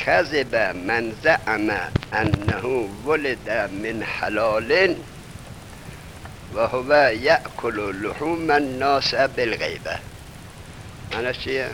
کذب من زعم انه ولد من حلال و هو یأکل لحوم الناس بالغیبه. معنیش چیه؟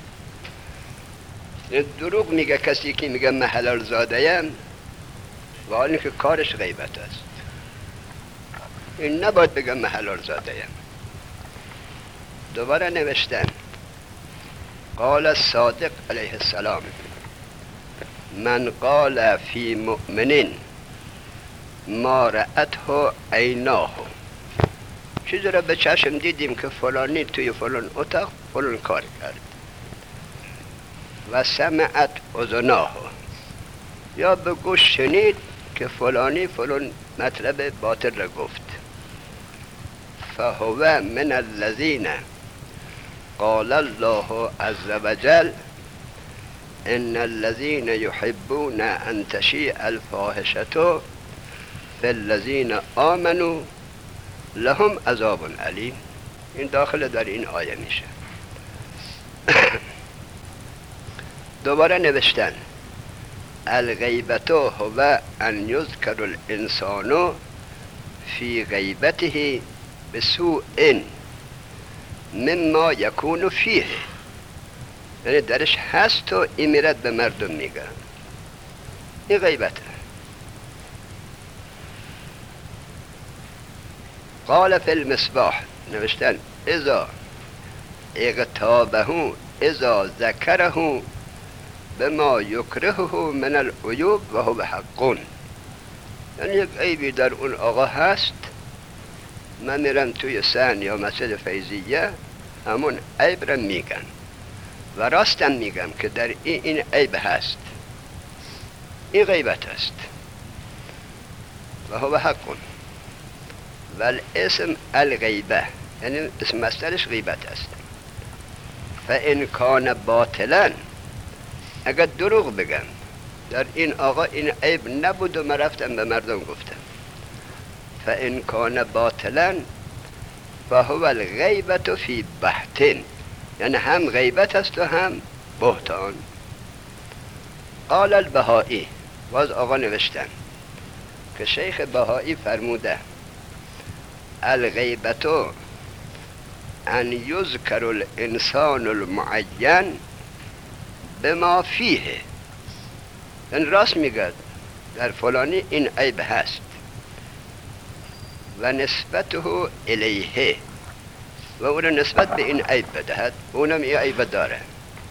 دروغ میگه کسی که میگه من حلال زاده‌ام و حالی که کارش غیبت است. این نباید بگه من حلال زاده‌ام. دوباره نوشتن قال الصادق علیه السلام من قال فی مؤمن ما رأته عیناه. چیزی را به چشم دیدیم که فلانی توی فلان اتاق فلان کار کرد. و سمعت اذناه، یا به گوش شنید که فلانی فلان مطلب باطل را گفت. فهو من الذین قال الله عز وجل ان الذين يحبون ان تشيع الفاحشة في الذين آمنوا لهم عذاب علیم. این داخل در این آیه میشه. دوباره نوشتن الغیبت هو ان یذکر الانسان فی غیبته بسوء مما یکون فیه، یعنی درش هست و این میرد به مردم میگه. این غیبته. قال فی المصباح نوشتن اذا اغتابه اذا ذکره بما یکرهه من العیوب و هو حقون. یعنی یک عیبی در اون آقا هست، من میرم توی سن یا مسجد فیضیه همون عیب را میگن و راستم میگم که در این عیب هست. این غیبت است و هو حقون. و الاسم الغیبه، یعنی اسم مصدرش غیبت است. فان کان باطلا، اگر دروغ بگم در این آقا این عیب نبود و من رفتم به مردم گفتم، فان کان باطلا فهو الغیبت فی بهتن، یعنی هم غیبت است و هم بهتان. قال البهائی، باز آقا نوشتن که شیخ بهائی فرموده الغیبت ان یذکر الانسان المعین بما فیه، این راست میگه در فلانی این عیب هست و نسبته الیه، و او را نسبت به این عیب بدهد، اونم این عیب داره.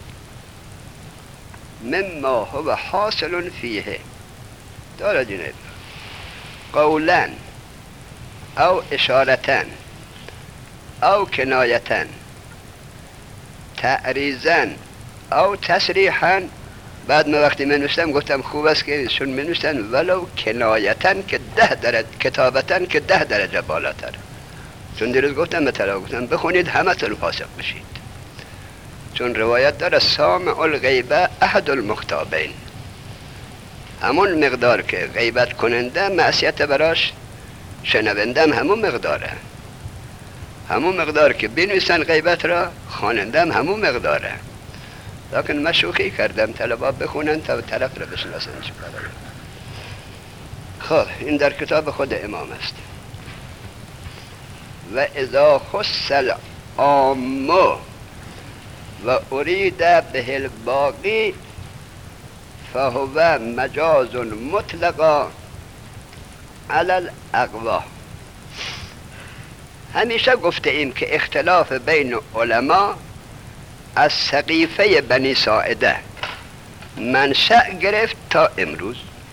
مما هو حاصل فیه، دارد این عیب قولا او اشارتن او کنایتن تعریضن او تصریحا. بعد من وقتی منوشتم گفتم خوب است که ایشون منوشتن ولو کنایتن که 10 درجه، کتابتن که 10 درجه بالاتر. چون دیروز گفتم مثلا گفتم بخونید همه تلو فاسق بشید، چون روایت داره سامع الغیبه احد المختابین، همون مقدار که غیبت کننده معصیت براش، شنوندم همون مقداره، همون مقدار که بنویسن غیبت را خوانندم همون مقداره. لیکن من شوخی کردم طلبا بخونن تا طرف را بشناسن. خب این در کتاب خود امام است. و اذا خص العام و ارید به الباقی فهو مجاز مطلقا علی الاقوا. همیشه گفته ایم که اختلاف بین علما از سقیفه بنی ساعده منشأ گرفت تا امروز.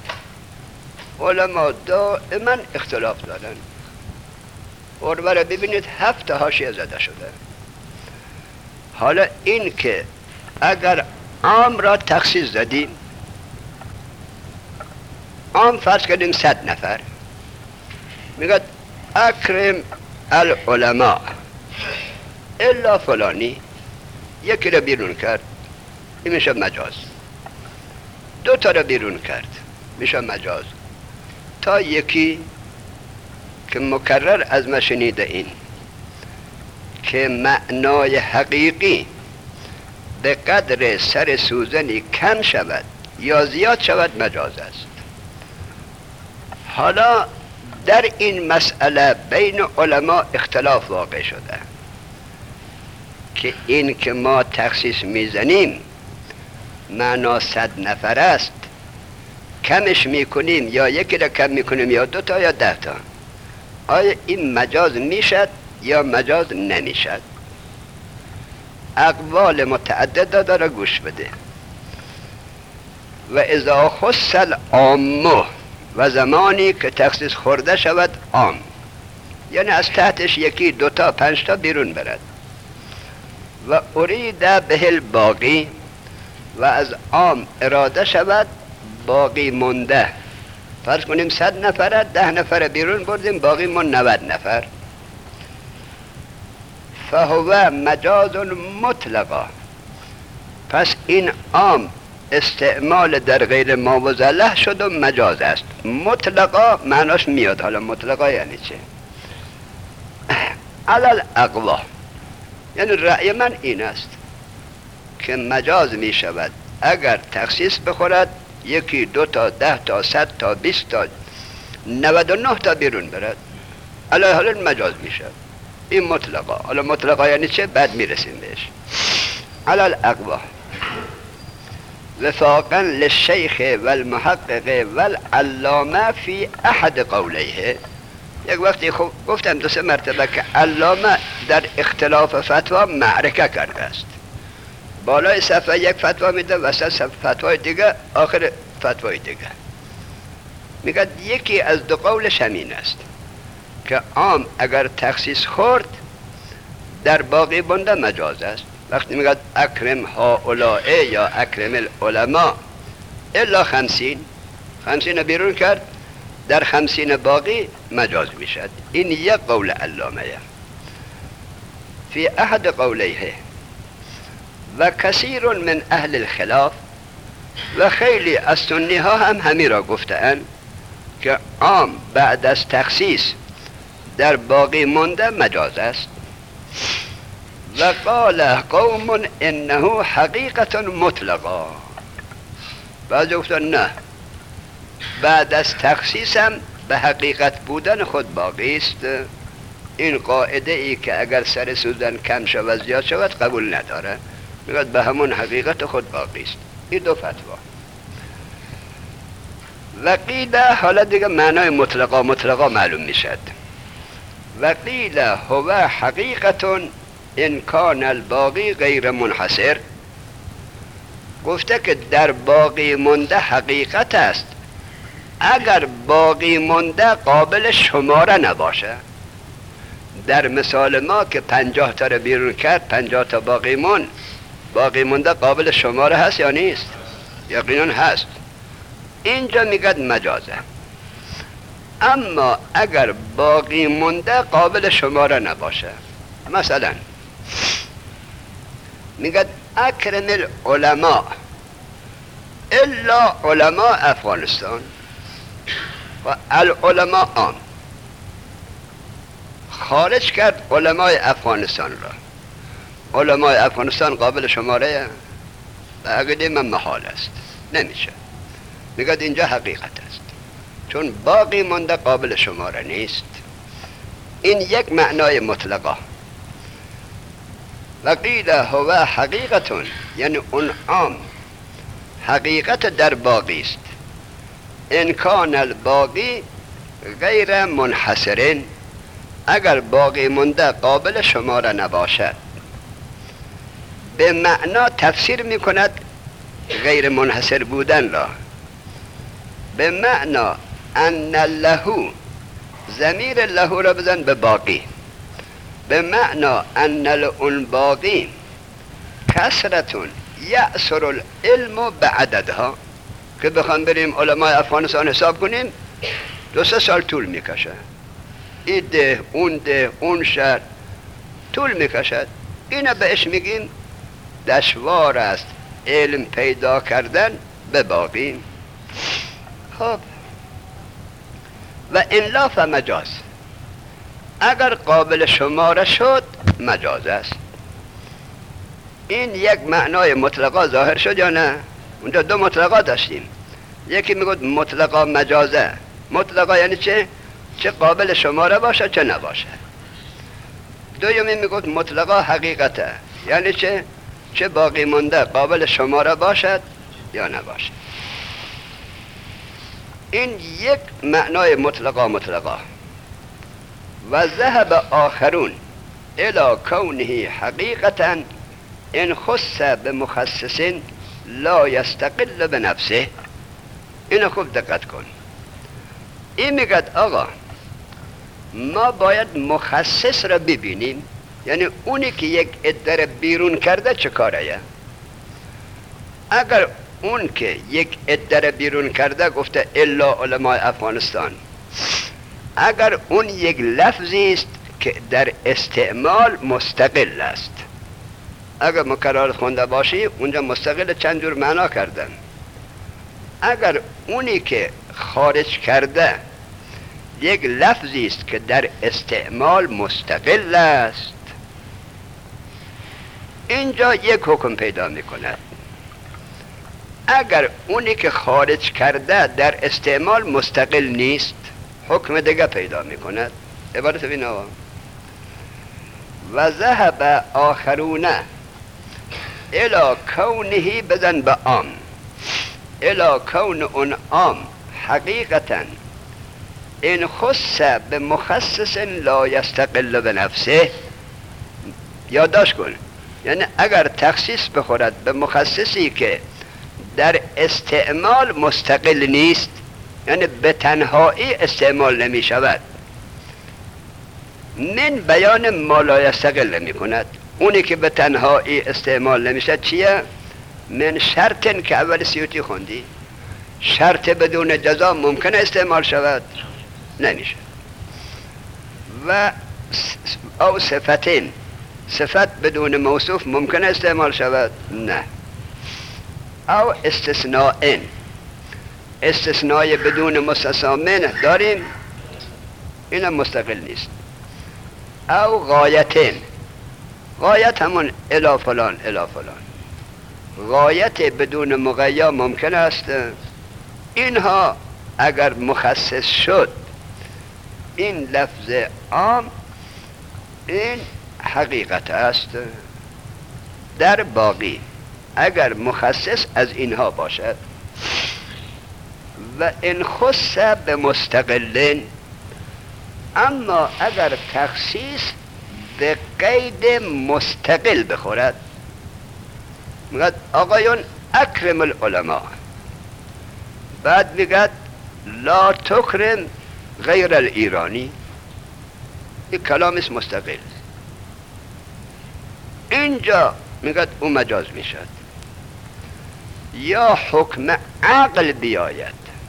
علما دائما اختلاف دارن. اروره ببینید 7 حاشیه زده شده. حالا این که اگر عام را تخصیص زدیم، عام فرض کردیم 100 نفر، میگه اکرم العلماء الا فلانی، یکی را بیرون کرد این میشه مجاز، 2 تا را بیرون کرد میشه مجاز، تا یکی که مکرر از ما شنیده این که معنای حقیقی به قدر سر سوزنی کم شود یا زیاد شود مجاز است. حالا در این مسئله بین علما اختلاف واقع شده که این که ما تخصیص میزنیم معنا 100 نفر است، کمش میکنیم یا یکی را کم میکنیم یا 2 تا یا 10 تا، آیا این مجاز میشد یا مجاز نمیشد؟ اقوال متعدد داره، گوش بده. و اذا خص العام، و زمانی که تخصیص خورده شود عام، یعنی از تحتش 1 2 تا 5 تا بیرون برد. و ارید به الباقی، و از عام اراده شود باقی مونده. فرض کنیم 100 نفره، 10 نفر بیرون بردیم، باقی مون 90 نفر. فهو مجاز مطلقا، پس این عام استعمال در غیر ما وزله شد و مجاز است. مطلقا معناش میاد. حالا مطلقا یعنی چه؟ علل اقوا، یعنی رأی من این است که مجاز می شود اگر تخصیص بخورد 1 2 تا 10 تا 100 تا 20 تا 99 تا بیرون برد، علی حال مجاز می شود. این مطلقا. حالا مطلقا یعنی چه؟ بعد می رسیم بهش. علل اقوا وفاقا للشیخ والمحقق والعلامه فی احد قولیه. یک وقتی گفتم 2 3 مرتبه که علامه در اختلاف فتوا معرکه کرده است. بالای صفحه یک فتوا میده، وسط صفحه فتوای دیگه، آخر فتوای دیگه. میگه یکی از 2 قولش همین است که عام اگر تخصیص خورد در باقی بنده مجاز است. وقتی میگه اکرم هؤلاء یا اکرم العلماء الا 50 بیرون کرد، در 50 باقی مجاز میشد. این یک قول علامه فی احد قولیه. و کثیر من اهل الخلاف، و خیلی از سنی ها هم همین را گفتند که عام بعد از تخصیص در باقی مانده مجاز است. و قال قوم انه حقیقت مطلقا، بعضی گفتن نه، بعد از تخصیصم به حقیقت بودن خود باقی است. این قاعده ای که اگر سر سوزن کم شود زیاد شود قبول نداره، میگه به همون حقیقت خود باقی است. این 2 فتوا. و قیل، حالا دیگه معنای مطلقا معلوم میشد. و قیل هو حقیقت ان کان الباقی غیر منحصر، گفته که در باقی مونده حقیقت است اگر باقی مونده قابل شماره نباشه. در مثال ما که 50 تا رو بیرون کرد، 50 تا باقی مونده قابل شماره هست یا نیست؟ یقینا هست. اینجا میگد مجازه. اما اگر باقی مونده قابل شماره نباشه، مثلا میگد اکرم العلماء الا علماء افغانستان، و العلماء عام، خارج کرد علمای افغانستان را. علمای افغانستان قابل شماره؟ به عقیده من محال است، نمیشه. میگد اینجا حقیقت است، چون باقی مانده قابل شماره نیست. این یک معنای مطلقه. و قیل هو حقیقتون، یعنی اون عام حقیقت در باقی است. ان کان الباقی غیر منحصرین، اگر باقی مونده قابل شماره نباشد. به معنا تفسیر میکند غیر منحصر بودن را، به معنا ان له، ضمیر له را بزن به باقی، به معنا ان اون باقی کثرتون یأثر العلم بعددها، که بخوام بریم علمای افغانستان حساب کنیم 2 3 سال طول میکشه. این ده اون شهر طول میکشد. اینو بهش میگیم دشوار است علم پیدا کردن به باقی. خب و الا فمجاز، اگر قابل شماره شد مجاز است. این یک معنای مطلقا ظاهر شد یا نه؟ اونجا دو مطلقا داشتیم. یکی میگفت مطلقا مجازه. مطلقا یعنی چه قابل شماره باشه چه نباشه. دومی میگفت مطلقا حقیقته، یعنی چه باقی مونده قابل شماره باشد یا نباشه. این یک معنای مطلقا. و ذهب آخرون الى کونه حقیقتا ان خص بمخصص لا یستقل بنفسه. اینو خوب دقت کن. این میگه آقا ما باید مخصص را ببینیم، یعنی اونی که یک عده بیرون کرده چه کاره. اگر اون که یک عده بیرون کرده گفته الا علماء افغانستان، اگر اون یک لفظی است که در استعمال مستقل است، اگر مکرر خونده باشی اونجا مستقل چند جور معنا کردن. اگر اونی که خارج کرده یک لفظی است که در استعمال مستقل است، اینجا یک حکم پیدا میکند. اگر اونی که خارج کرده در استعمال مستقل نیست، حکم دیگه پیدا میکند. عبارت بینا و ذهب آخرون الى کونه بزن به عام، الى کون اون عام حقیقتا ان خص به مخصص لا یستقل بنفسه. یادداشت کن، یعنی اگر تخصیص بخورد به مخصصی که در استعمال مستقل نیست، یعنی به تنهایی استعمال نمی شود، من بیان ما لا یستقل نمی کند. اونی که به تنهایی استعمال نمی شود چیه؟ من شرطن که اول سیوطی خوندی، شرط بدون جزا ممکنه استعمال شود؟ نمیشه. و او صفتین، صفت بدون موصوف ممکنه استعمال شود؟ نه. او استثناءین، استثناء بدون مستثنا منه داریم، این مستقل نیست. او غایتین، غایت همون الی فلان الی فلان، غایت بدون مغیا ممکن است. اینها اگر مخصص شد، این لفظ عام این حقیقت است. در باقی اگر مخصص از اینها باشد و ان خص به مستقلین، اما اگر تخصیص به قید مستقل بخورد، میگه آقایون اکرم العلماء، بعد میگه لا تکرم غیر الایرانی، این کلام است مستقل. اینجا میگه او مجاز میشد. یا حکم عقل بیاید،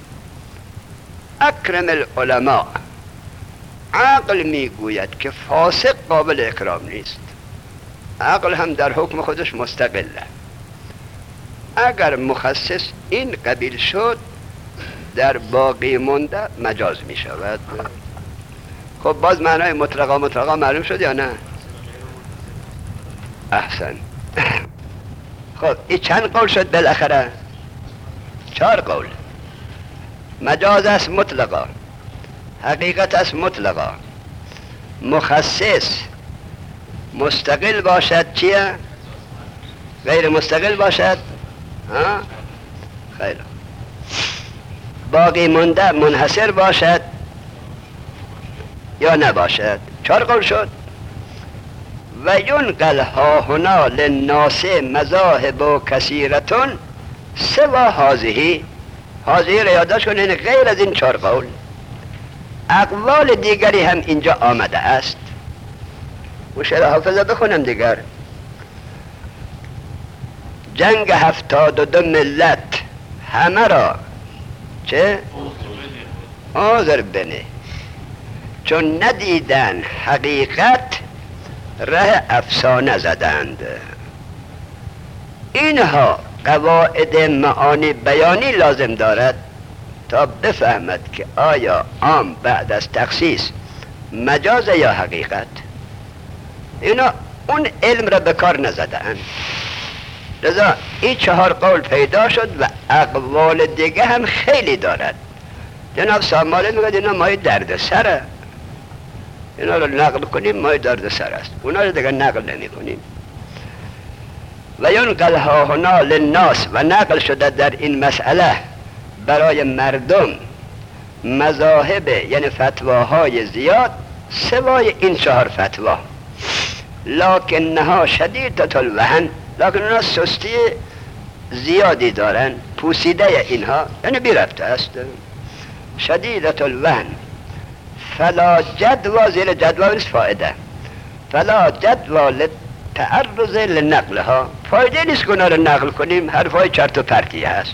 اکرم العلماء، عقل میگوید که فاسق قابل اکرام نیست، عقل هم در حکم خودش مستقله. اگر مخصص این قبیل شد، در باقی مونده مجاز می شود. خب باز معنای مطلقا معلوم شد یا نه؟ احسن. خب این چند قول شد بالاخره؟ 4 قول. مجاز است مطلقا، حقیقت است مطلقا، مخصص مستقل باشد چیه؟ غیر مستقل باشد؟ ها؟ خیلی. باقی مونده منحصر باشد یا نباشد؟ 4 قول شد. و ینقل ها هنا للناس مذاهب کثیرتون سوا هذه، هذه را یادداشت کنین، غیر از این 4 قول اقوال دیگری هم اینجا آمده است. و شرح حافظه بخونم دیگر. جنگ 72 ملت همه را چه؟ عذر بنه، چون ندیدن حقیقت ره افسانه زدند. اینها قواعد معانی بیانی لازم دارد تا بفهمد که آیا عام بعد از تخصیص مجاز یا حقیقت. اینا اون علم را به کار نزدند. لذا این 4 قول پیدا شد و اقوال دیگه هم خیلی دارد. جناب ساماله میگه اینا مای درد سره، اینا رو نقل کنیم مای درد سر است، اونا رو دیگه نقل نمی کنیم. و ینقل ها هنا للناس، و نقل شده در این مسئله برای مردم مذاهب یعنی فتواهای زیاد سوای این 4 فتوا، لکنها شدیدت الوهن، لکن اونا سستی زیادی دارن، پوسیده اینها یعنی بی ربط است. شدیدت الوهن فلا جدوى، زیر جدوى نیست فائده، فلا جدوى للتعرض لنقلها، فایده نیست که اونا رو نقل کنیم، حرفای چرت و پرتی هست.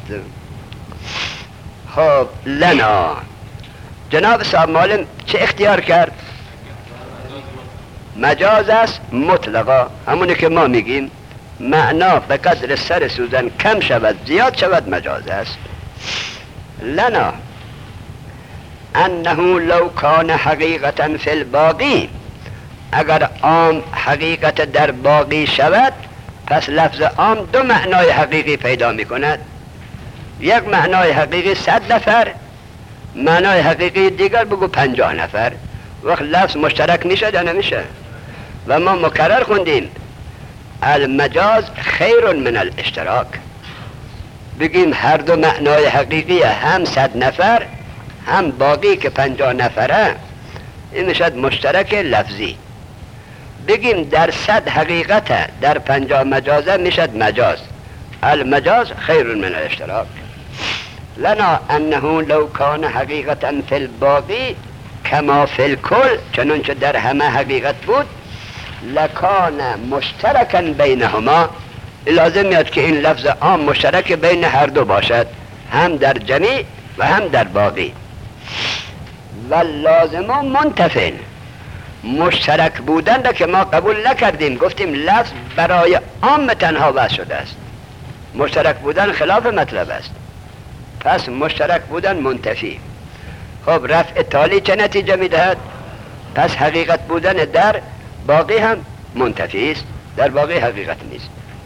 خب لنا جناب صاحب معلم چه اختیار کرد؟ مجاز است مطلقا، همونی که ما میگیم معنا به قدر سر سوزن کم شود زیاد شود مجاز است. لنا انه لو کان حقیقتا فی الباقی، اگر عام حقیقت در باقی شود پس لفظ عام 2 معنای حقیقی پیدا می کند. یک معنای حقیقی 100 نفر، معنای حقیقی دیگر بگو 50 نفر، وقت لفظ مشترک میشه یا نمیشه؟ و ما مکرر خوندیم المجاز خیر من الاشتراک، بگیم هر 2 معنای حقیقی هم 100 نفر هم باقی که 50 نفره، این میشد مشترک لفظی. بگیم در 100 حقیقت در 50 مجازه میشد مجاز، المجاز خیر من الاشتراک. لنا انه لو کان حقیقتا فی الباقی کما فی الکل، چنانچه در همه حقیقت بود، لکان مشترکا بینهما، لازم میاد که این لفظ عام مشترک بین هر 2 باشد، هم در جمیع و هم در باقی. و لازم منتفن، مشترک بودن را که ما قبول نکردیم، گفتیم لفظ برای عام تنها وضع شده است، مشترک بودن خلاف مطلب است، پس مشترک بودن منتفی. خب رفع تالی چه نتیجه میدهد؟ پس حقیقت بودن در باقی هم منتفی است، در باقی حقیقت نیست.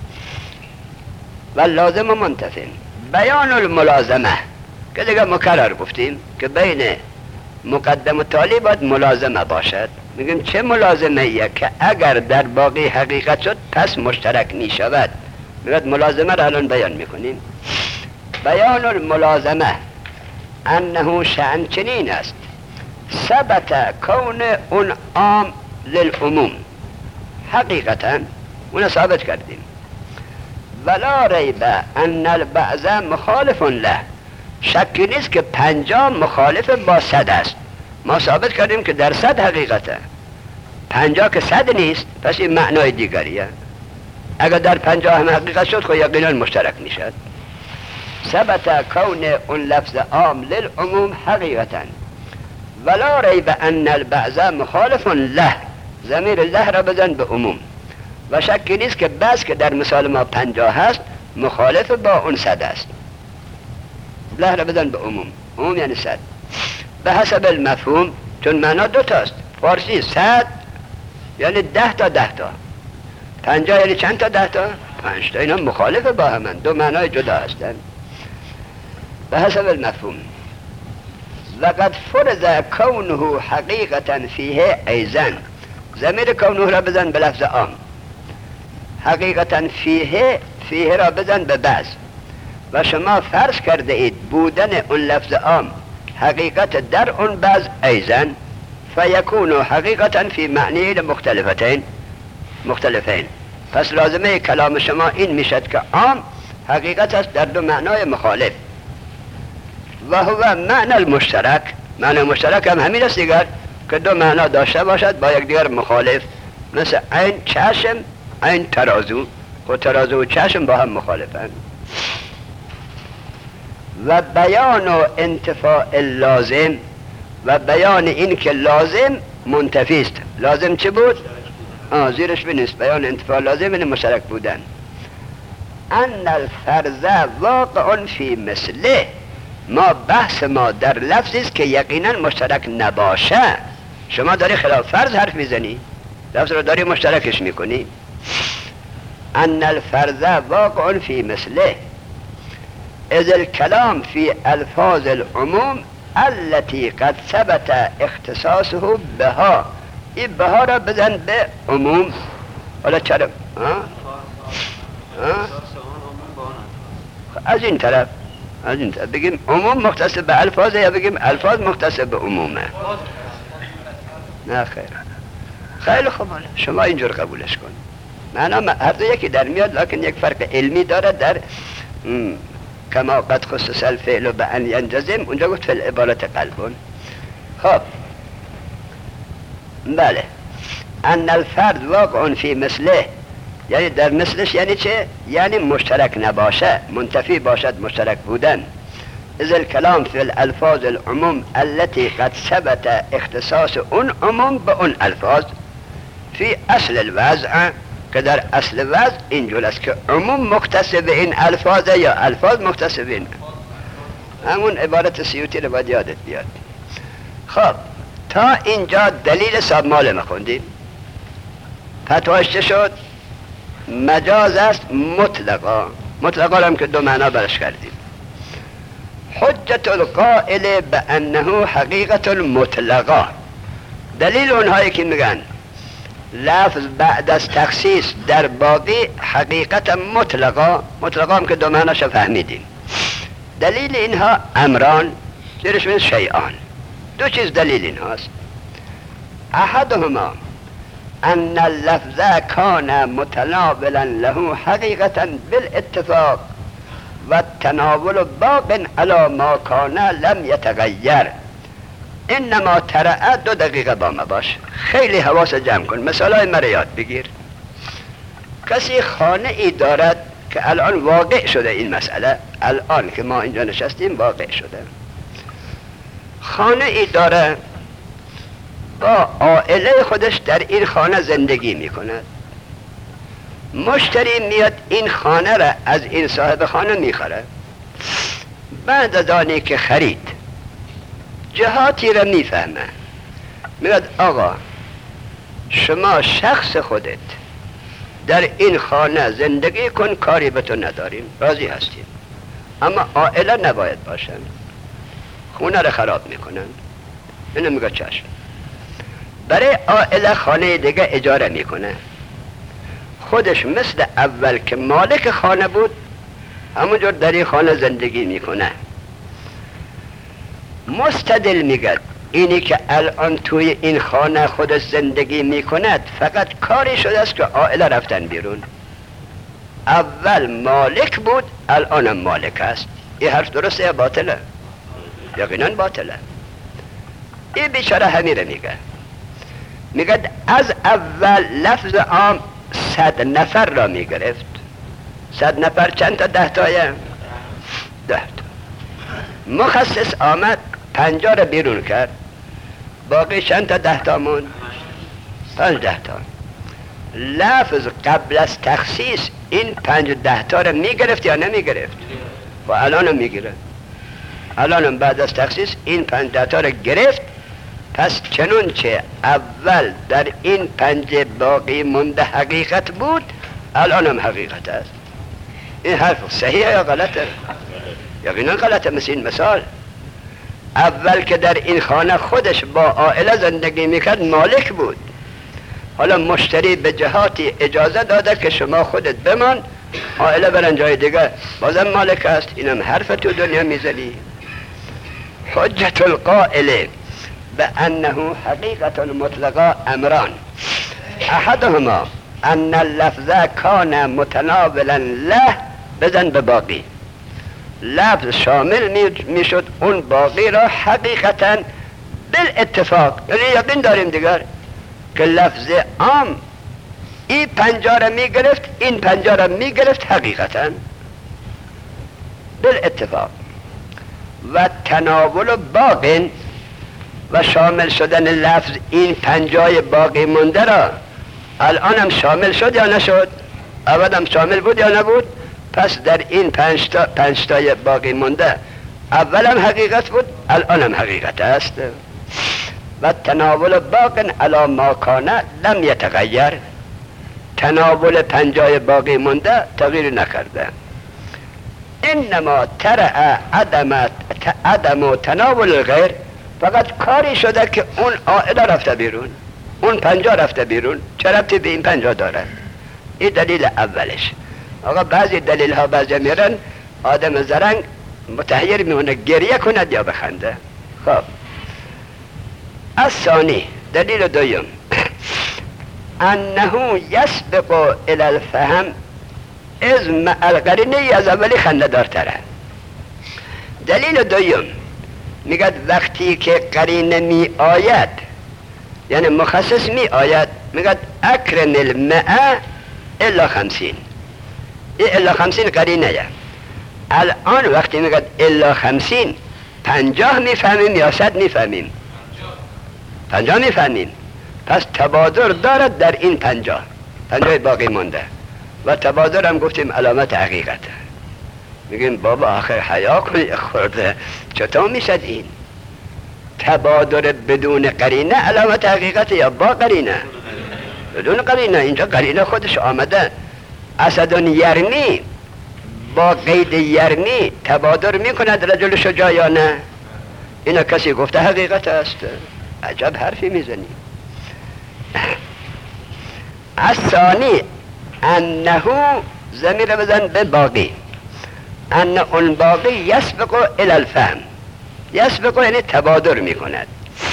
و لازم منتفی بیان الملازمه، که دیگه مکرر گفتیم که بین مقدم و تالی باید ملازمه باشد. میگیم چه ملازمه ایه؟ که اگر در باقی حقیقت شد پس مشترک می شود. میگه ملازمه را الان بیان میکنیم. بیان الملازمه انه شأن چنین است، ثبت کون اون عام للعموم، حقیقتا اون ثابت کردیم. ولا ریب ان البعض مخالف له، شکی نیست که 50 مخالف با 100 است. ما ثابت کردیم که در 100 حقیقته، 50 که 100 نیست، پس این معنای دیگریه. اگر در 50 هم حقیقت شد خب یقینا مشترک میشد. ثبت کون اون لفظ عام للعموم حقیقتا، ولا ریب ان البعض مخالف له، ضمیر له را بزن به عموم، و شکی نیست که بس که در مثال ما 50 هست مخالف با اون 100 است. له را بزن به عموم، عموم یعنی 100 به حسب المفهوم، چون معنا 2 تاست. فارسی 100 یعنی 10 تا 10 تا، 50 یعنی چند تا 10 تا؟ 5 تا. اینا مخالف با هم، 2 معنای جدا هستند به حسب المفهوم. وقد فرض کونه حقیقتا فیه ایزن، ضمیر کونه را بزن به لفظ عام، حقیقتا فیه را بزن به بعض، و شما فرض کرده اید بودن اون لفظ عام حقیقت در اون بعض ایزن، فیکون حقیقتا فی معنی مختلفین. پس لازمه کلام شما این میشد که عام حقیقت است در 2 معنای مخالف. و هو معنی المشترک، معنی مشترک هم همین است دیگر، که 2 معنا داشته باشد با یک دیگر مخالف، مثل عین چشم عین ترازو، و ترازو و چشم با هم مخالفند. و بیان و انتفاع لازم، و بیان این که لازم منتفی است. لازم چه بود؟ زیرش بنویس بیان انتفاع لازم این مشترک بودن. ان الفرض واقع فی مثله، ما بحث ما در لفظی است که یقینا مشترک نباشه. شما داری خلاف فرض حرف میزنی، لفظ رو داری مشترکش میکنی. ان الفرض واقع فی مثله اذ الكلام فی الفاظ العموم التي قد ثبت اختصاصه بها. این بها را بزن به عموم. حالا چرا از این طرف بگیم عموم مختص به الفاظ یا بگیم الفاظ مختص به عمومه؟ نه خیر. خیلی خوب، شما اینجور قبولش کن. معنا هر دو یکی در میاد، لکن یک فرق علمی داره. در کما قد خصص الفعل بأن ينجزم، اونجا گفت فی العبارت قلبون. خب بله، ان الفرد واقع فی مثله، یعنی در مثلش یعنی چه؟ یعنی مشترک نباشه، منتفی باشد مشترک بودن. اذ الكلام فی الالفاظ العموم التي قد ثبت اختصاص اون عموم به اون الفاظ فی اصل الوضع، که در اصل وضع اینجور است که عموم مختص به این الفاظ یا الفاظ مختص به این. همون عبارت سیوطی رو باید یادت بیاد. خب تا اینجا دلیل سابمال مخوندیم. فتواش چه شد؟ مجاز است مطلقا. مطلقا هم که دو معنا برش کردیم. حجت القائل بانه حقیقت مطلقا، دلیل اونهایی که میگن لفظ بعد از تخصیص در باقی حقیقت مطلقا، مطلقا هم که دو معناش فهمیدیم. دلیل اینها امران، زیرش من شیئان، دو چیز دلیل اینهاست. احدهما ان اللفظ کان متناولا له حقیقتا بالاتفاق و التناول باق علی ما کان لم یتغیر. انما ترعه 2 دقیقه با ما باش، خیلی حواس جمع کن. مثالای مرا یاد بگیر. کسی خانه ای دارد که الان واقع شده، این مسئله الان که ما اینجا نشستیم واقع شده. خانه ای داره، با عائله خودش در این خانه زندگی میکند. مشتری میاد این خانه را از این صاحب خانه میخره. بعد از آنی که خرید جهاتی را میفهمه، میاد آقا شما شخص خودت در این خانه زندگی کن، کاری به تو نداریم، راضی هستیم، اما عائله نباید باشن، خونه را خراب میکنن. اینو میگه چشم. برای عائله خانه دیگه اجاره میکنه. خودش مثل اول که مالک خانه بود همونجور در این خانه زندگی میکنه. مستدل میگه اینی که الان توی این خانه خودش زندگی میکند فقط کاری شده است که عائله رفتن بیرون. اول مالک بود، الانم مالک است. این حرف درسته یا باطله؟ یقینا باطله. این بیچاره همیره میگه از اول لفظ عام 100 نفر را میگرفت. 100 نفر چند تا؟ 10 تایه؟ 10 تا. مخصص آمد 50 را بیرون کرد، باقی چند تا 10 تا مون؟ 15 تا. لفظ قبل از تخصیص این 5-10 تا را میگرفت یا نمیگرفت؟ و الانم میگیره. الانم بعد از تخصیص این 5-10 تا را گرفت. پس چنانچه اول در این 5 باقی مونده حقیقت بود، الانم حقیقت است. این حرف صحیحه یا غلطه؟ یقینا غلطه. مثل این مثال، اول که در این خانه خودش با عائله زندگی میکرد مالک بود، حالا مشتری به جهاتی اجازه داده که شما خودت بمان، عائله برن جای دیگه، بازم مالک است. اینم حرف تو دنیا میزنی. حجت القائل بأنه حقیقت مطلقا امران. احدهما ان اللفظ کان متناولا له، بزن به باقی. لفظ شامل میشد اون باقی را حقیقتا بالاتفاق، یعنی یقین داریم دیگر که لفظ عام این 50 را میگرفت، این 50 را میگرفت حقیقتا بالاتفاق. و تناول باقی و شامل شدن لفظ این 50 باقی مونده را الان هم شامل شد یا نشد؟ اول هم شامل بود یا نبود؟ پس در این 5 تای باقی مونده اول هم حقیقت بود، الان هم حقیقت است. و تناول باق علی ما کان لم یتغیر. تناول پنجای باقی مونده تغییر نکرده. انما ترع عدم تناول الغیر، فقط کاری شده که اون عائله رفته بیرون، اون پنجا رفته بیرون، چه ربطی به این پنجا دارد؟ این دلیل اولش. آقا بعضی دلیل ها بعضی میرن آدم زرنگ متحیر میمونه گریه کند یا بخنده. خب الثانی، دلیل دوم، انه یسبق الى الفهم از مع القرینه، از اولی خنده دارتره. دلیل دوم میگه وقتی که قرینه می آید، یعنی مخصص می آید، میگه اکرن الماء الا 50. این الا 50 قرینه یه. الان وقتی میگه الا 50 50 میفهمیم یا 100 میفهمیم؟ 50 میفهمیم. پس تبادر دارد در این 50 باقی مونده. و تبادر هم گفتیم علامت حقیقته. میگیم بابا آخر حیا کنی خورده، چطور میشد این تبادر بدون قرینه علامت حقیقته یا با قرینه؟ بدون قرینه. اینجا قرینه خودش آمده. اسدون یرمی با قید یرمی تبادر میکند رجل شجاع یا نه؟ اینا کسی گفته حقیقت است؟ عجب حرفی میزنی. الثانی انه ضمیر بزن به باقی، ان اون باقی یسبق الی الفهم. یسبق یعنی تبادر میکند.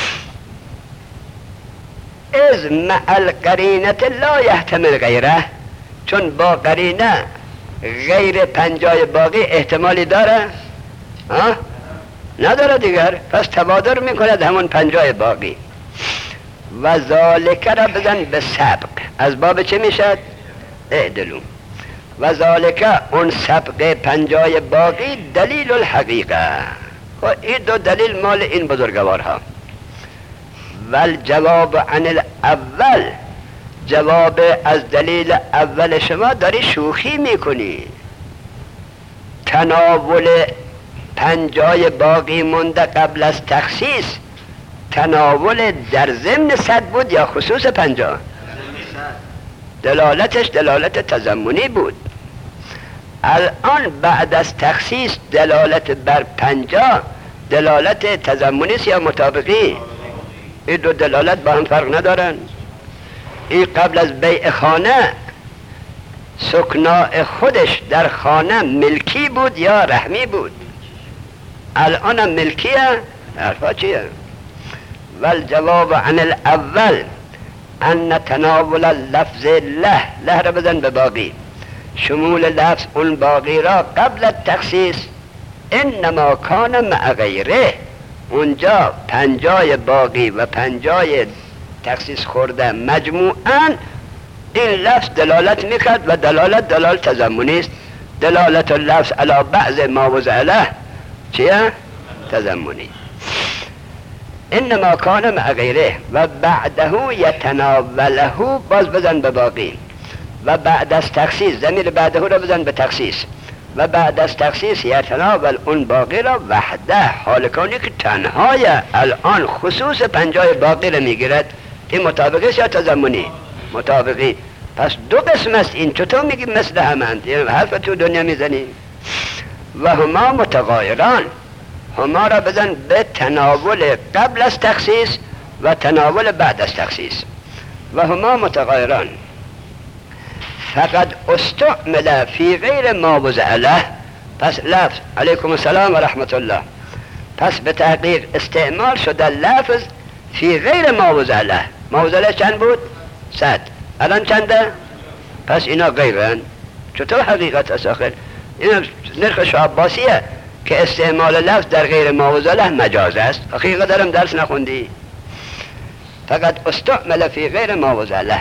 از مع القرینه لا یحتمل غیره، چون با قرینه غیر پنجای باقی احتمالی داره؟ نداره دیگر. پس تبادر میکند همون پنجای باقی. و ذالک را بزن به سبق. از باب چه میشد؟ اعدلو. و ذالک اون سبق پنجای باقی دلیل الحقیقه. و این دو دلیل مال این بزرگوارها. والجواب عن الاول، جواب از دلیل اول شما داری شوخی میکنی. تناول پنجای باقی مونده قبل از تخصیص تناول در ضمن 100 بود یا خصوص 50؟ دلالتش دلالت تضمنی بود. الان بعد از تخصیص دلالت بر 50 دلالت تضمنی است یا مطابقی؟ این دو دلالت با هم فرق ندارن. این قبل از بیع خانه سکناء خودش در خانه ملکی بود یا رحمی بود؟ الان ملکیه. حرفا چیه؟ والجواب عن الاول ان تناول اللفظ له را بزن به باقی، شمول لفظ اون باقی را قبل التخصیص انما کان مع غیره. اونجا پنجای باقی و پنجای تخصیص خورده مجموعاً این لفظ دلالت میکرد و دلالت تضمنی است. دلالت اللفظ علی بعض ما وضع له چیه؟ تضمنی. انما کان مع غیره و بعده یتناوله، باز بزن به باقی. و بعد از تخصیص ضمیر بعده را بزن به تخصیص. و بعد از تخصیص یتناول اون باقی را وحده، حال کانی که تنهای الان خصوص پنجای باقی را میگیرد. این مطابقی است یا تضمنی؟ مطابقی. پس دو قسم است این. چطور میگی مثل همند؟ یعنی حرف تو دنیا میزنی. و هما متغایران، هما را بزن به تناول قبل از تخصیص و تناول بعد از تخصیص. و هما متغایران فقط استعمل فی غیر ما وضع له. پس لفظ علیکم السلام و رحمت الله، پس به تحقیق استعمال شده لفظ فی غیر ما وضع له. ما وضع له چند بود؟ 100. الان چنده؟ پس اینا غیرن. چطور حقیقت است آخر؟ اینا نرخ شعباسیه که استعمال لفظ در غیر ما وضع له مجاز است. حقیقت دارم درس نخوندی. فقط استعمل فی غیر ما وضع له.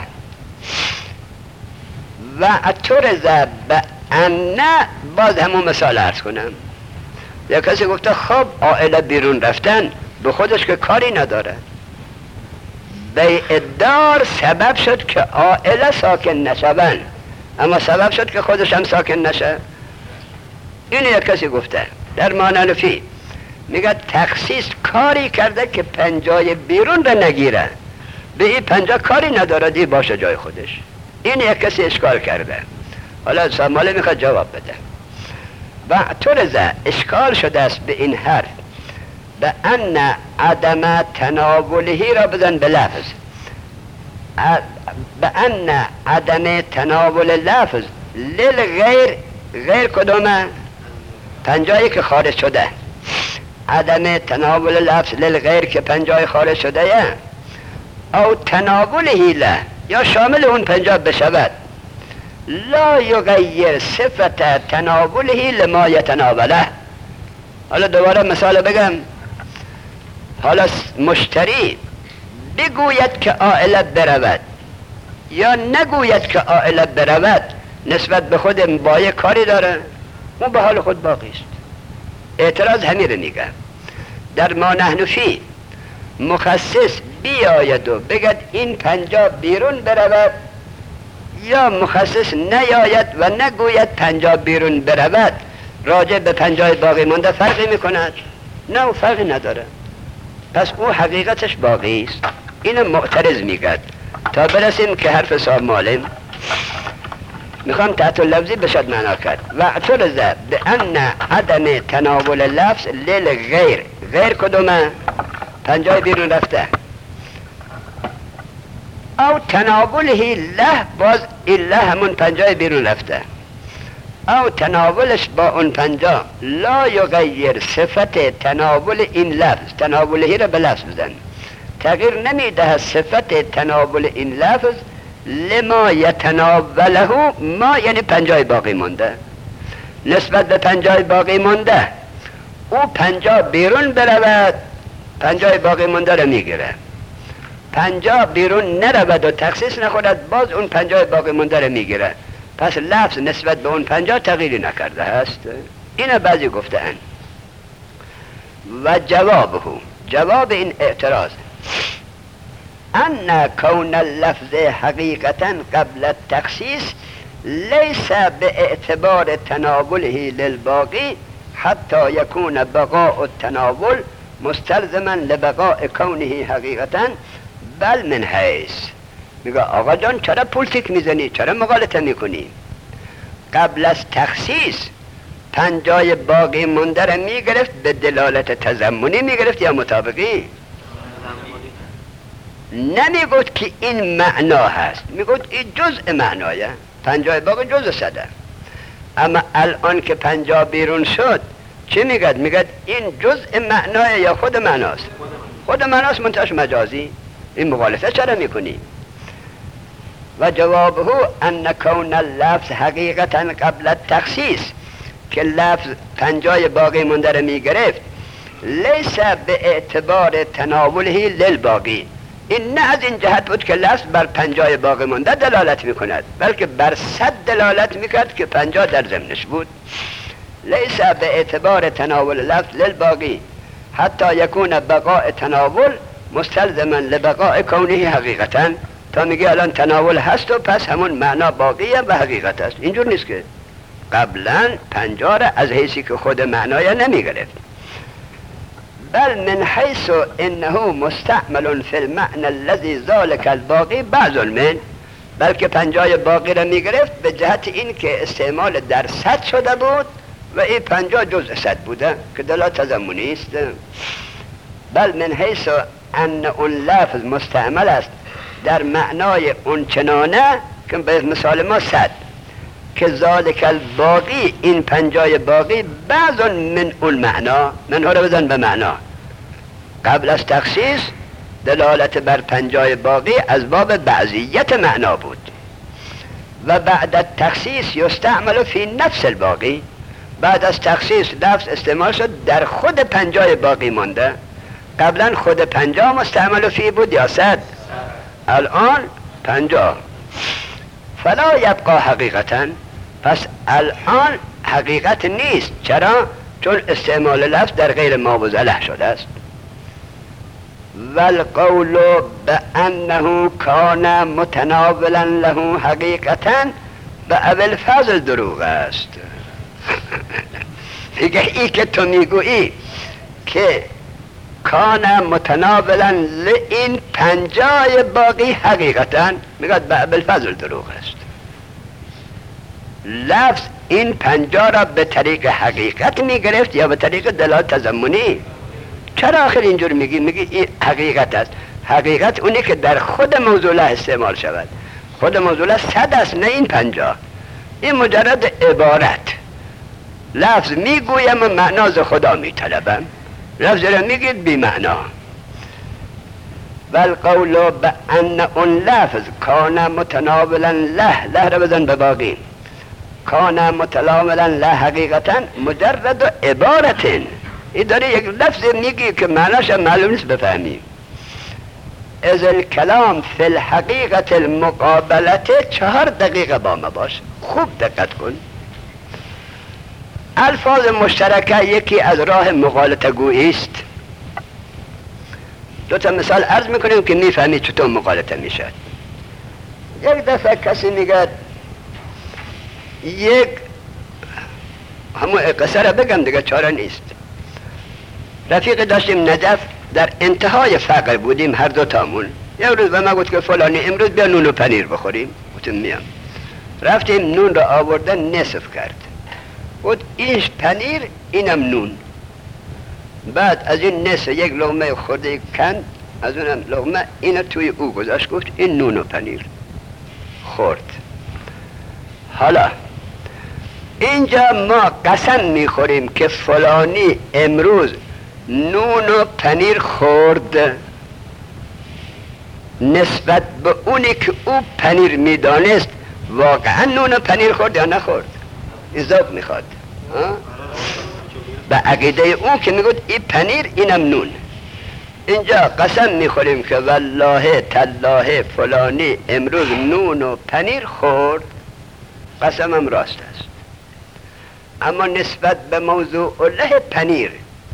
و اعترض بأن، باز همون مثال عرض کنم. یا کسی گفته خب عائله بیرون رفتن به خودش که کاری نداره، بیع دار سبب شد که عائله ساکن نشون، اما سبب شد که خودش هم ساکن نشه. اینو یک کسی گفته. در مانلفی میگه تخصیص کاری کرده که پنجای بیرون را نگیره، به این پنجا کاری نداره، دی باشه جای خودش. این یک کسی اشکال کرده، حالا ساماله میخواد جواب بده. واعترض اشکال شده است به این حرف به ان عدم تناولهی را بزن به لفظ، به ان عدم تناول لفظ للغیر، غیر کدومه؟ پنجایی که خارج شده، عدم تناول لفظ للغیر که پنجای خارج شده یا او تناولهی له یا شامل اون پنجا بشود، لا یغیر صفت تناولهی لما یتناوله. حالا دوباره مثال بگم، حالا مشتری بگوید که عائله برود یا نگوید که عائله برود، نسبت به خود با یک کاری داره، اون به حال خود باقی است. اعتراض همین رو میگه. در ما نحن فی مخصص بیاید و بگد این پنجا بیرون برود، یا مخصص نیاید و نگوید پنجا بیرون برود، راجع به پنجای باقی مانده فرقی میکند؟ نه، او فرقی نداره، پس او حقیقتش باقی است. اینو معترض میگد تا برسیم که حرف سامالم میخوام تحت لفظی بشد معنا کرد. و اعترض به ان عدم تناول لفظ للغیر، غیر کدومه؟ پنجای بیرون رفته. او تناوله له، باز اله همون پنجای بیرون رفته. او تناولش با اون پنجا لا یغیر صفت تناول این لفظ، تناولهی را به لفظ بزن، تغییر نمیده صفت تناول این لفظ لما یتناوله، ما یعنی پنجای باقی مونده، نسبت به پنجای باقی مونده او پنجا بیرون برود، پنجای باقی مونده را میگیره. پنجا بیرون نرود و تخصیص نخورد، باز اون پنجای باقی مونده را میگیره. پس لفظ نسبت به اون پنجا تغییری نکرده است. اینو بعضی گفتن. و جواب این اعتراض ان کون اللفظ حقیقتا قبل التخصیص لیس به اعتبار تناوله للباقی حتی یکون بقاء التناول مستلزما لبقاء کونه حقیقتا، بل من حیث. میگه آقا جان چرا پولتیک میزنی، چرا مغالطه میکنی؟ قبل از تخصیص پنجای باقی مونده را میگرفت، به دلالت تضمنی میگرفت یا مطابقی؟ نمیگفت که این معنا هست، میگفت این جزء معنایه، پنجای باقی جزء صده. اما الان که پنجا بیرون شد چی میگد؟ میگد این جزء معنایه یا خود معناست؟ خود معناست، منتهاش مجازی. این مغالطه چرا میکنی؟ و جوابه ان کون اللفظ حقیقتا قبل التخصیص، که لفظ پنجای باقی مونده را میگرفت، لیس به اعتبار تناوله للباقی، این نه از این جهت بود که لفظ بر پنجای باقی مونده دلالت میکند، بلکه بر صد دلالت میکرد که پنجا در ضمنش بود. لیس به اعتبار تناول لفظ للباقی حتی یکون بقاء تناول مستلزما لبقاء کونه حقیقتا، تا میگه الان تناول هست و پس همون معنا باقیه و حقیقت است. اینجور نیست که قبلا پنجا را از حیثی که خود معنای نمیگرفت. بل من حیث انه مستعمل فی المعنى الذي ذلك الباقی بعض من، بلکه پنجای باقی را میگرفت به جهت این که استعمال در صد شده بود و این پنجا جزء صد بوده که دلالت تضمنی است. بل من حیث ان اون لفظ مستعمل است در معنای اون چنانه که به مثال ما صد، که ذالک الباقی، این پنجای باقی بعض من اون معنا، منها رو بزن به معنا، قبل از تخصیص دلالت بر پنجای باقی از باب بعضیت معنا بود. و بعد از تخصیص یستعمل فی نفس الباقی، بعد از تخصیص لفظ استعمال شد در خود پنجای باقی مانده. قبلا خود پنجا مستعمل فی بود یا صد؟ الان پنجا. فلا یبقا حقیقتا، پس الان حقیقت نیست. چرا؟ چون استعمال لفظ در غیر ما وزله شده است. والقول بأنه کان متناولا له حقیقتا به اول فضل دروغ است. دیگه ای که تو میگویی که کان متناولا این پنجای باقی حقیقتا میگد به ابوالفضل دروغ است. لفظ این پنجا را به طریق حقیقت میگرفت یا به طریق دلالت تضمنی؟ چرا آخر اینجور میگی این حقیقت است؟ حقیقت اونی که در خود موضوع استعمال شود. خود موضوع 100 است، نه این 50. این مجرد عبارت. لفظ میگویم و معنا ز خدا میطلبم، لفظ را میگید بی معنا. والقول بأن اون لفظ کان متناولا له را بزن به باقی، کان متناولا له حقیقتا مجرد و عبارتن. این داره یک لفظ میگی که معناش معلوم نیست بفهمیم. از الکلام فی الحقیقت المقابلت 4 دقیقه با ما باش، خوب دقت کن. الفاظ مشترکه یکی از راه مغالطه گویی است. 2 تا مثال عرض میکنیم که میفهمی چطور مغالطه میشه. یک دفعه کسی میگه همون قصه را بگم دیگه چاره نیست. رفیق داشتیم نجف، در انتهای فقر بودیم هر 2 تامون. یک روز به ما گفت که فلانی امروز بیا نون و پنیر بخوریم. گفتم میام. رفتیم نون را آوردن نصف کرد. گفت اینش پنیر اینم نون. بعد از این نصف یک لقمه خورده کند، از اونم لقمه اینو توی او گذاشت، گفت این نون و پنیر خورد. حالا اینجا ما قسم میخوریم که فلانی امروز نون و پنیر خورد نسبت به اونی که او پنیر میدانست واقعا نون و پنیر خورد یا نخورد؟ این ذوق میخواد. به عقیده اون که میگود این پنیر اینم نون. اینجا قسم میخوریم که والله تالله فلانی امروز نون و پنیر خورد، قسمم راست است. اما نسبت به موضوع الله پنیر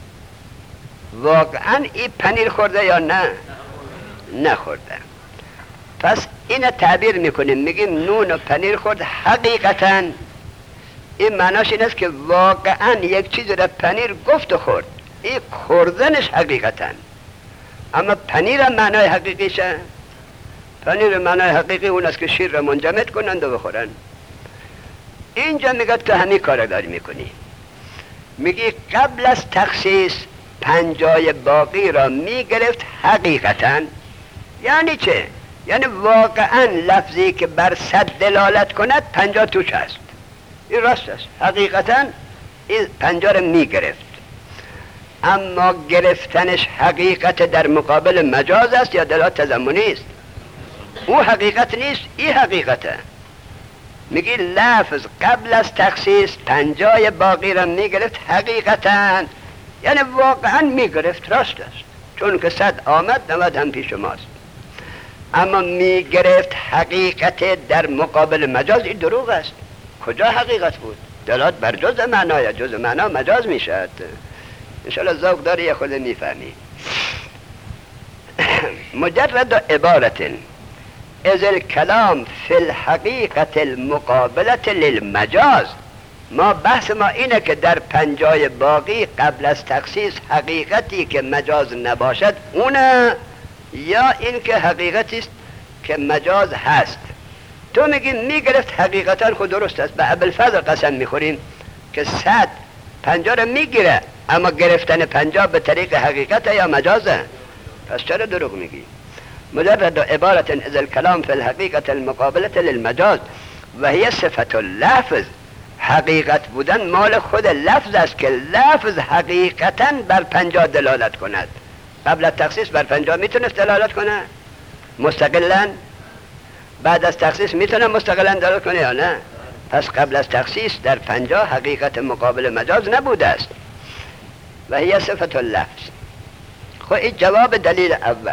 واقعا این پنیر خورده یا نه؟ نخورده. پس این تعبیر میکنیم میگیم نون و پنیر خورد حقیقتا. این معناش این است که واقعا یک چیز را پنیر گفت و خورد، این خوردنش حقیقتا. اما پنیر هم معنای حقیقیشه؟ پنیر معنای حقیقی اون است که شیر را منجمد کنند و بخورن. اینجا میگه تو همین کار داری میکنی. میگی قبل از تخصیص پنجای باقی را میگرفت حقیقتا. یعنی چه؟ یعنی واقعا لفظی که بر 100 دلالت کند 50 توش هست. این راست است. حقیقتا این 50 را میگرفت. اما گرفتنش حقیقت در مقابل مجاز است یا دلالت تضمنی است؟ او حقیقت نیست، این حقیقته. میگی لفظ قبل از تخصیص 50 باقی را میگرفت حقیقتا، یعنی واقعا میگرفت، راست است. چون که 100 آمد 90 هم پیش ماست. اما میگرفت حقیقت در مقابل مجاز، این دروغ است. کجا حقیقت بود؟ دلالت بر جز معنا یا جز معنا مجاز میشد. انشاءالله ذوق داری یه خود میفهمی. مجرد عبارت از الکلام فی الحقیقت المقابلت للمجاز. ما بحث ما اینه که در 50 باقی قبل از تخصیص حقیقتی که مجاز نباشد اونه، یا این که حقیقتی است که مجاز هست. تو میگی میگرفت حقیقتا، خود درست است. به ابوالفضل قسم میخوریم که 100 50 را میگیره، اما گرفتن 50 به طریق حقیقت یا مجازه؟ پس چرا دروغ میگی؟ مجرد عبارت از الکلام فی الحقیقت المقابلت للمجاز و هی صفت اللفظ. حقیقت بودن مال خود لفظ است که لفظ حقیقتا بر 50 دلالت کند. قبل از تخصیص بر 50 میتونه دلالت کنه مستقلا؟ بعد از تخصیص میتونه مستقلا دلالت کنه یا نه؟ پس قبل از تخصیص در 50 حقیقت مقابل مجاز نبوده است و هی صفت اللفظ. خب این جواب دلیل اول.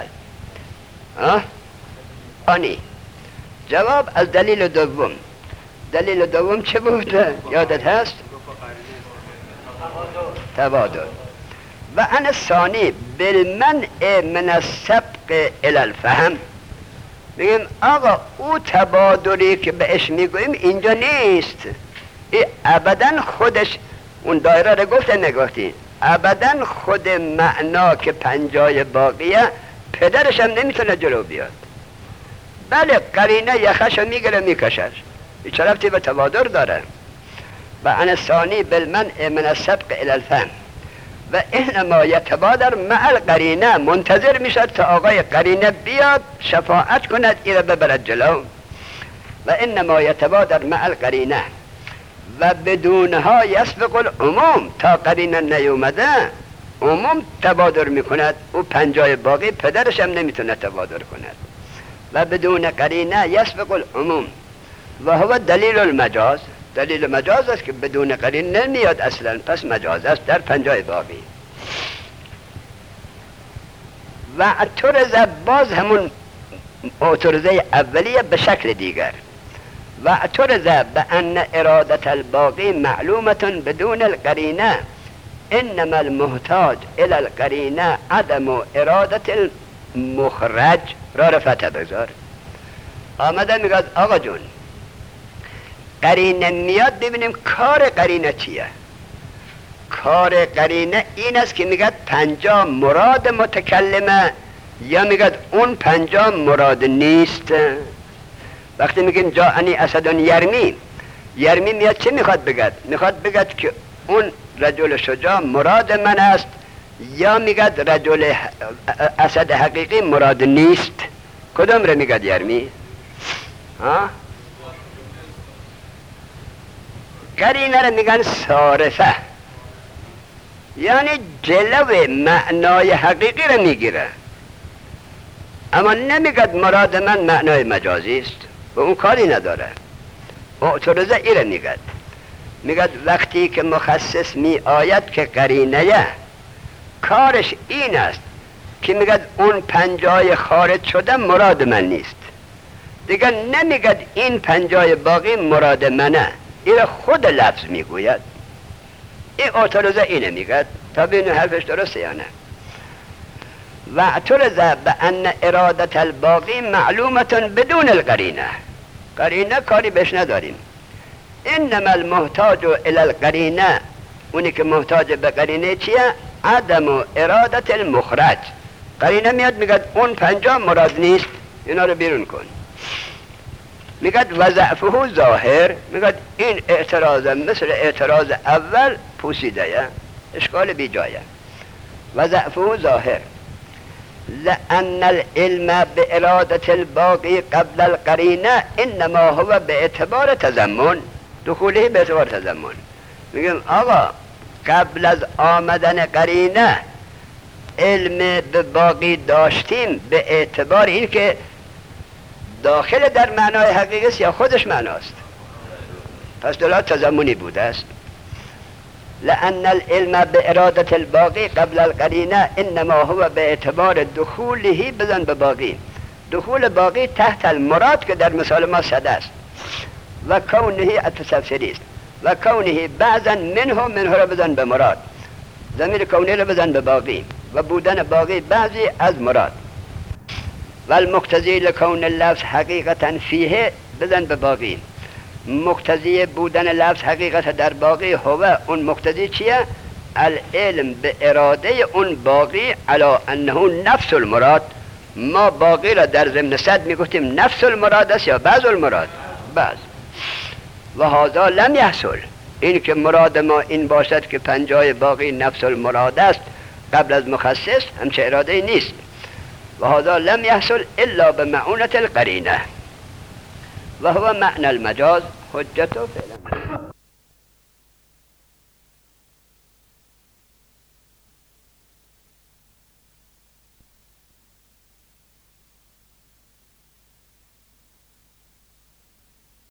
آنی جواب از دلیل دوم. دلیل دوم چه بود؟ یادت هست؟ تبادل. و ان الثانی بالمنع من السبق الی الفهم. میگیم آقا او تبادلی که بهش میگوییم اینجا نیست. این ابدا خودش اون دایره رو گفته نگفتی. ابدا خود معنا که پنجای باقیه پدرش هم نمیتونه جلو بیاد. بله قرینه یخش میگیره میکشش، چه ربطی به تبادر داره؟ و عن ثانی بالمنع من السبق الى الفهم و انما یتبادر مع القرینه، منتظر میشد تا آقای قرینه بیاد شفاعت کند ایره ببرد جلو. و انما یتبادر مع القرینه و بدونها یسبق العموم، تا قرینه نیومده عموم تبادر میکند، او پنجای باقی پدرش هم نمیتونه تبادر کند. و بدون قرینه یسبق العموم و هو دلیل المجاز، دلیل مجاز است که بدون قرینه نمیاد اصلا، پس مجاز است در پنجای باقی. و اعترض، باز همون اعتراضه اولیه به شکل دیگر. و اعترض بأن ارادة الباقی معلومة بدون القرینه انما المحتاج الى القرینه عدم ارادة المخرج. را رفته بگذار. آمده میگه آقا جون قرینه میاد ببینیم کار قرینه چیه. کار قرینه این است که میگه 50 مراد متکلمه، یا میگه اون 50 مراد نیست. وقتی میگیم جاءنی اسد یرمی میاد چه میخواد بگد؟ میخواد بگد که اون رجل شجاع مراد من است، یا میگد رجل اسد حقیقی مراد نیست؟ کدام رو میگد یرمی؟ قرینه رو میگن صارفه، یعنی جلو معنای حقیقی رو میگیره، اما نمیگد مراد من معنای مجازی است و اون کاری نداره. اعتراضه ای رو میگد وقتی که مخصص می آید که قرینه کارش این است که میگد اون 50 خارج شده مراد من نیست، دیگه نمیگد این 50 باقی مراد منه، این خود لفظ میگوید. این اعتراضه اینه میگد تا ببینیم حرفش درسته یا نه. و اعترض بأن ارادة الباقی معلومة بدون القرینه، قرینه کاری بهش نداریم. انما المحتاج الى القرینه، اونی که محتاج به قرینه چیه؟ عدم ارادة المخرج. قرینه میاد میگد اون 50 مراد نیست، اینا رو بیرون کن. میگد و ضعفه ظاهر، میگد این اعتراض مثل اعتراض اول پوسیده، اشکال بی جایه. و ضعفه ظاهر لأن العلم بإرادة الباقي قبل القرینه انما هو به اعتبار تضمن، دخوله به اعتبار تضمن. میگم آقا قبل از آمدن قرینه علم به باقی داشتیم به اعتبار این که داخل در معنای حقیقی است یا خودش معناست، پس دلالت تضمنی بوده است. لأن العلم بإرادة الباقی قبل القرینه انما هو به اعتبار دخوله بزن به باقی، دخول باقی تحت المراد که در مثال ما صد است، و کونه التسفری است، و کونه بعضا منه را بزن به مراد، ضمیر کونه را بزن به باقی، و بودن باقی بعضی از مراد. و المقتضی لکون اللفظ حقیقتا فیه بزن به باقی، مقتضی بودن لفظ حقیقت در باقی هو، اون مقتضی چیه؟ العلم به اراده اون باقی علا انه نفس المراد. ما باقی را در ضمن صد میگفتیم نفس المراد است یا بعض المراد؟ بعض. و هذا لم یحصل، این که مراد ما این باشد که 50 باقی نفس المراد است قبل از مخصص، همچه اراده نیست. و هذا لم یحصل الا بمعونة القرینه و هو معنى المجاز حجت فعلا.